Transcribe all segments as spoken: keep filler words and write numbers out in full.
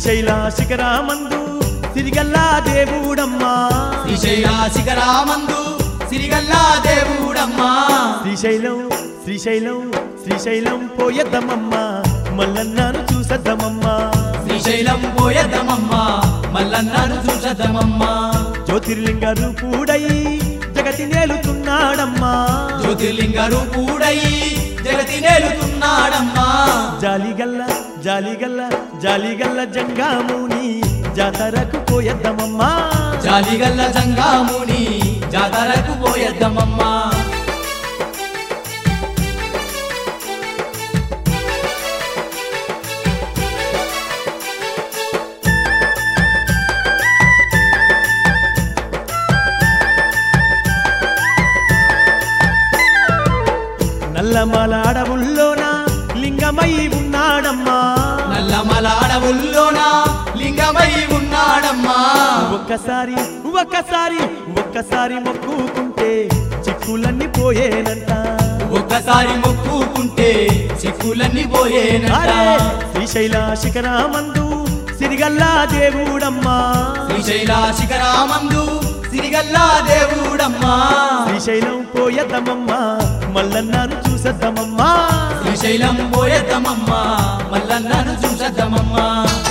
శ్రీశైల శిఖరామందు సిరిగల్లా దేవుడమ్మా శ్రీశైల శిఖరామందు సిరిగల్లా దేవుడమ్మా శ్రీశైలం శ్రీశైలం శ్రీశైలం పోయద్దమమ్మా మల్లన్నను చూసద్దమమ్మా శ్రీశైలం పోయద్దమమ్మా మల్లన్నను చూసద్దమమ్మా జ్యోతిర్లింగ రూపుడై జగతి నేలుతున్నాడమ్మా జ్యోతిర్లింగ రూపుడై జగతి నేలుతున్నాడమ్మా జాలిగల్ల జాలిగల్ల జాలిగల్ల జంగాముని జాతరకు పోయద్దమమ్మా జాలిగల్ల జంగాముని జాతరకు పోయద్దమమ్మా నల్లమల అడవుల్లోన లింగమై ఉన్నాడమ్మా నల్లమల అడవుల్లోన లింగమై ఉన్నాడమ్మా ఒక్కసారి ఒక్కసారి ఒక్కసారి మొక్కుకుంటే చిక్కులన్నీ పోయేనంట ఒక్కసారి మొక్కుకుంటే చిక్కులన్నీ పోయేనంట శ్రీశైల శిఖరామందు సిరిగల్లా దేవుడమ్మా శ్రీశైల శిఖరామందు సిరిగల్లా దేవుడమ్మా శ్రీశైలం పోయద్దమమ్మా మల్లన్నను చూసద్దమమ్మా శ్రీశైలం పోయద్దమమ్మా మల్లన్నను చూసద్దమమ్మా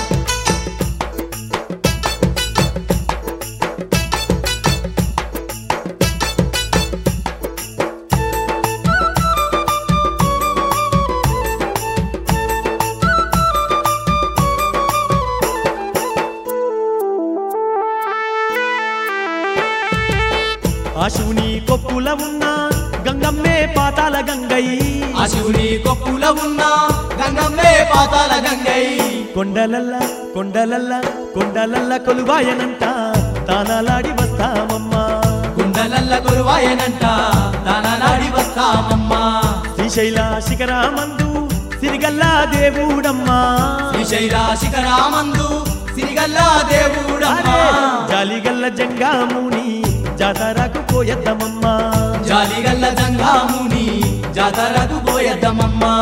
ఆ శివుని కొప్పుల ఉన్న గంగమ్మే పాతాల గంగై ఆ శివుని కొప్పుల ఉన్న గంగమ్మే పాతాల గంగై కొండలల్ల కొండలల్ల కొండలల్ల కొలువాయనంట తానాలాడి వస్తామమ్మా కుండలల్ల కొలువాయనంట తానాలాడి వస్తామమ్మా శ్రీశైల శిఖరామందు సిరిగల్లా దేవుడమ్మా శ్రీశైల శిఖరామందు సిరిగల్లా దేవుడమ్మా జాలిగల్ల జంగాముని జాతరకు పోయద్దమమ్మా జాలిగల్ల జంగాముని జాతరకు పోయద్దమమ్మా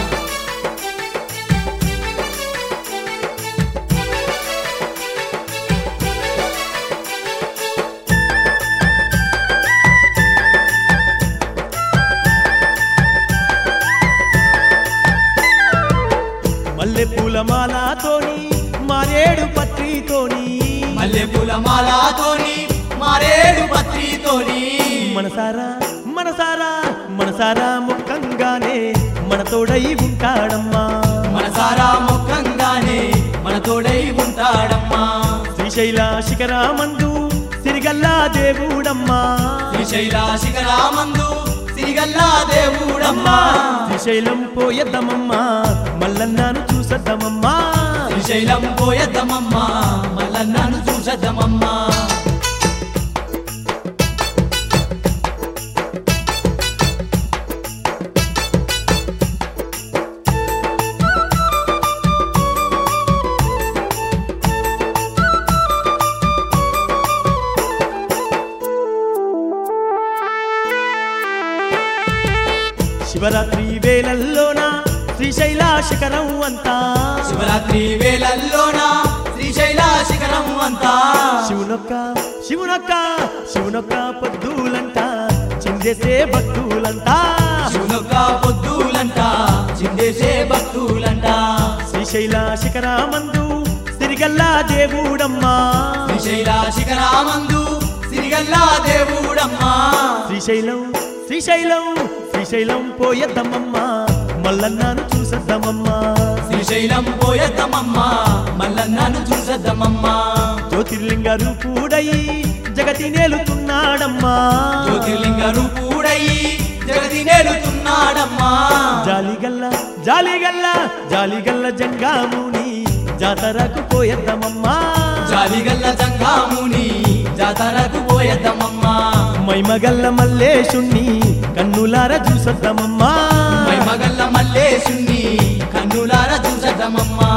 మల్లె పూల మాలతోని మారేడు పత్రితోని మల్లె పూల మాలతోని మారేడు పత్రితోని మనసారా మనసారా మనసారా ముఖంగానే మన తోడై ఉంటాడమ్మా మనసారా ముఖంగానే మన తోడై ఉంటాడమ్మా శ్రీశైల శిఖరామందు సిరిగల్లా దేవుడమ్మా శ్రీశైల శిఖరామందు సిరిగల్లా దేవుడమ్మా శ్రీశైలం పోయద్దమమ్మా మల్లన్నను చూసద్దమమ్మా శ్రీశైలం పోయద్దమమ్మా మల్లన్నను చూసద్దమమ్మా శివరాత్రి వేళల్లోన శ్రీశైల శిఖరం అంతా శివరాత్రి వేళల్లోన శ్రీశైల శిఖరం అంతా శివునొక్క శివునొక్క శివునొక్క పొద్దులంట చిందేసే భక్తులంతా శివునొక్క పొద్దులంట చిందేసే భక్తులంట శ్రీశైల శిఖరామందు సిరిగల్లా దేవుడమ్మా శ్రీశైల శిఖరామందు సిరిగల్లా దేవుడమ్మా శ్రీశైలం శ్రీశైలం శ్రీశైలం పోయద్దమమ్మా మల్లన్నను చూసద్దమమ్మా శ్రీశైలం పోయద్దమమ్మా మల్లన్నను చూసద్దమమ్మా జ్యోతిర్లింగ రూపుడై జగతి నేలుతున్నాడమ్మా జ్యోతిర్లింగ రూపుడై జగతి నేలుతున్నాడమ్మా జాలిగల్ల జాలిగల్ల జాలిగల్ల జంగాముని జాతరకు పోయద్దమమ్మా జాలిగల్ల జంగాముని జాతరకు పోయద్దమమ్మా మైమగల్ల మల్లేశుణ్ణి కన్నులార చూసద్దమమ్మా మైమగల్ల మల్లేశుణ్ణి కన్నులార చూసద్దమమ్మా